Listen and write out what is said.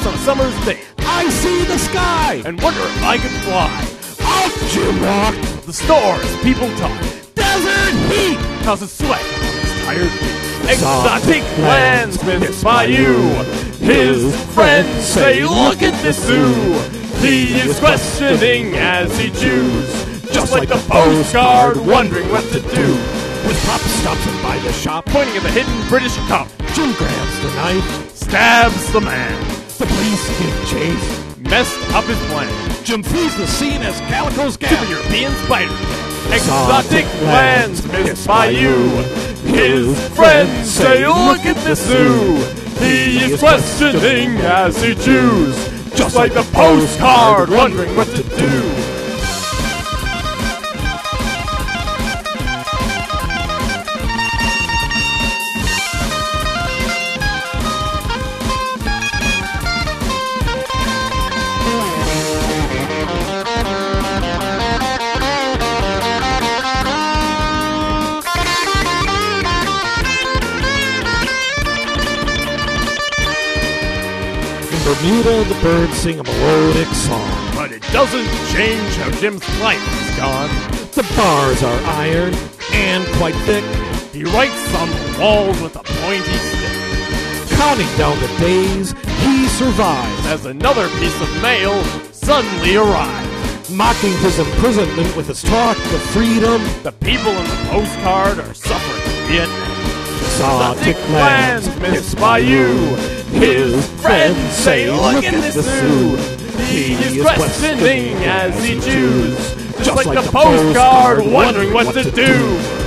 house on a summer's day I see the sky and wonder if I could fly. Out Jim walked. The stores, people talk. Desert heat Causes sweat on his tired feet. Exotic lands missed by you. His friends say, look at this zoo. He is questioning as he chews, just like the postcard, wondering what to do. When Pop stops him by the shop, Pointing at the hidden British cup, Jim grabs the knife. stabs the man. The police give chase. Messed up his plan. Jim flees the scene as Calico's Super gap. European spider. Exotic lands missed by you. His friends say, look at this zoo. He is questioning as he chews, just like the postcard, wondering what to do. Bermuda, the birds sing a melodic song. But it doesn't change how Jim's life is gone. The bars are iron and quite thick. He writes on the walls with a pointy stick. Counting down the days, he survives. As another piece of mail suddenly arrives. Mocking his imprisonment with his talk of freedom. The people in the postcard are suffering in Vietnam. Exotic lands missed by you. His friends say, look at this zoo. He is questioning as he chews, just like the postcard, wondering what to do.